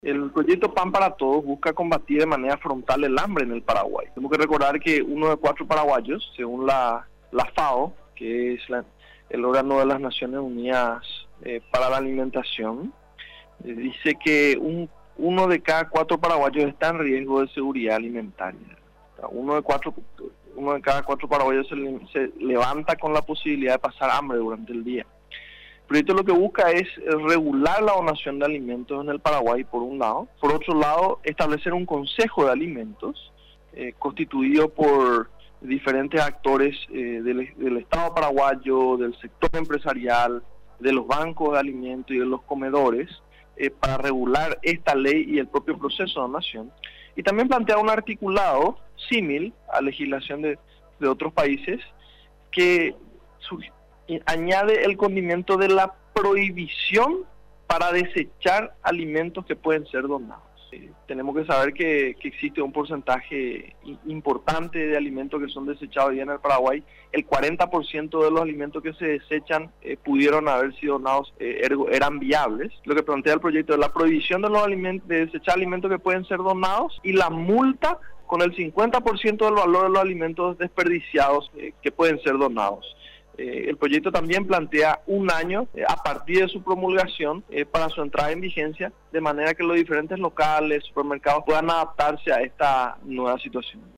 El proyecto Pan para Todos busca combatir de manera frontal el hambre en el Paraguay. Tenemos que recordar que 1 de 4 paraguayos, según la FAO, que es el órgano de las Naciones Unidas para la Alimentación, dice que 1 de cada 4 paraguayos está en riesgo de seguridad alimentaria. O sea, 1 de cada 4 paraguayos se levanta con la posibilidad de pasar hambre durante el día. El proyecto lo que busca es regular la donación de alimentos en el Paraguay, por un lado. Por otro lado, establecer un consejo de alimentos constituido por diferentes actores del Estado paraguayo, del sector empresarial, de los bancos de alimentos y de los comedores, para regular esta ley y el propio proceso de donación. Y también plantea un articulado símil a legislación de otros países que añade el condimento de la prohibición para desechar alimentos que pueden ser donados. Tenemos que saber que existe un porcentaje importante de alimentos que son desechados hoy en el Paraguay. El 40% de los alimentos que se desechan pudieron haber sido donados, eran viables. Lo que plantea el proyecto es la prohibición de los alimentos, de desechar alimentos que pueden ser donados, y la multa con el 50% del valor de los alimentos desperdiciados que pueden ser donados. El proyecto también plantea un año a partir de su promulgación para su entrada en vigencia, de manera que los diferentes locales, supermercados puedan adaptarse a esta nueva situación.